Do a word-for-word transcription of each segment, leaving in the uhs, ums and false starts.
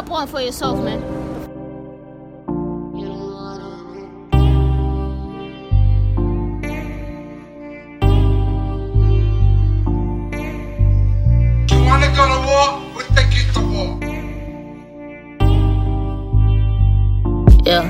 Pop one for yourself, man. You wanna go to war? We'll take you to war. Yeah.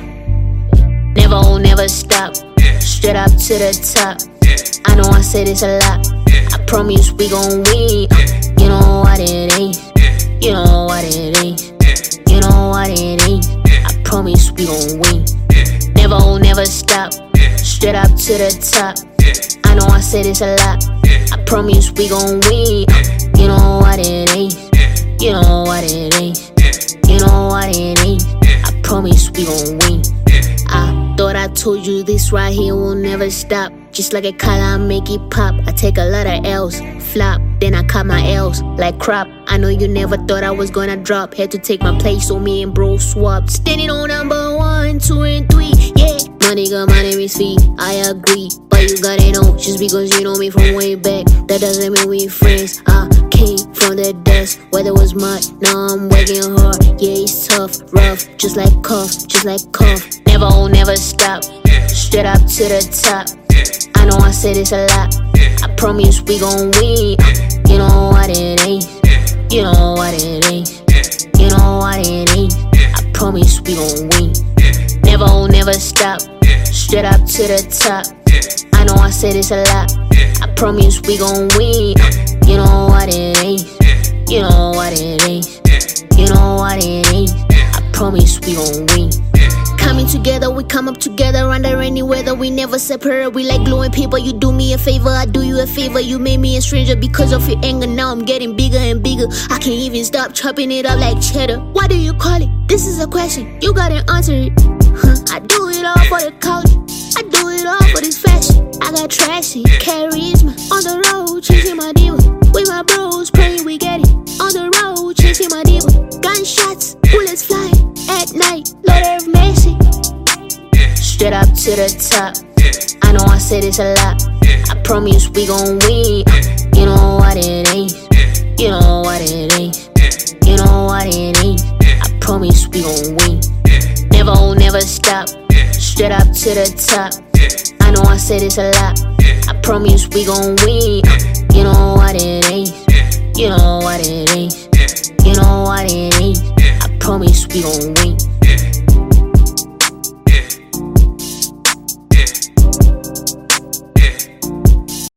Never, oh, never stop. Yeah. Straight up to the top. Yeah. I know I say this a lot. Yeah. I promise we gon' win. Yeah. You know what it is. Yeah. You know what it is. Yeah. You know what it is. Yeah. I promise we gon' win. Yeah. Never, oh, never stop. Yeah. Straight up to the top. Yeah. I know I say this a lot. Yeah. I promise we gon' win. Yeah. You know what it is. Yeah. You know what it is. Yeah. You know what it is. Yeah. I promise we gon' win. Yeah. I thought I told you this right here will never stop. Just like a collar, I make it pop. I take a lot of L's, flop, then I cut my L's like crap. I know you never thought I was gonna drop. Had to take my place, so me and bro swap. Standing on number one, two, and three, yeah. My nigga, my name is Fee, I agree. But you gotta know, just because you know me from way back, that doesn't mean we friends. I came from the dust, weather was mud, now I'm working hard. Yeah, it's tough, rough, just like cuff, just like cuff. Never, oh, never stop, straight up to the top. I know I say this a lot. I promise we gon' win. You know what it is. You know what it is. You know what it is. I promise we gon' win. Never, oh, never stop. Straight up to the top. I know I say this a lot. I promise we gon' win. You know what it is. You know what it is. You know what it is. I promise we gon' win. Coming together, we come up together under any weather. We never separate, we like glowing paper. You do me a favor, I do you a favor. You made me a stranger because of your anger. Now I'm getting bigger and bigger. I can't even stop chopping it up like cheddar. What do you call it? This is a question, you gotta answer it. Huh. I do it all for the culture, I do it all for this fashion. I got trashy, charisma. On the road, chasing my diva. With my bros, praying we get it. On the road, chasing my diva. Gunshots, bullets flying. At night, Lord have mercy. Straight up to the top. I know I say this a lot. I promise we gon' win. You know what it is. You know what it is. You know what it is. I promise we gon' win. Never, oh, never stop. Straight up to the top. I know I say this a lot. I promise we gon' win. You know what it is. You know what it is. You know what it is. I promise we gon' win.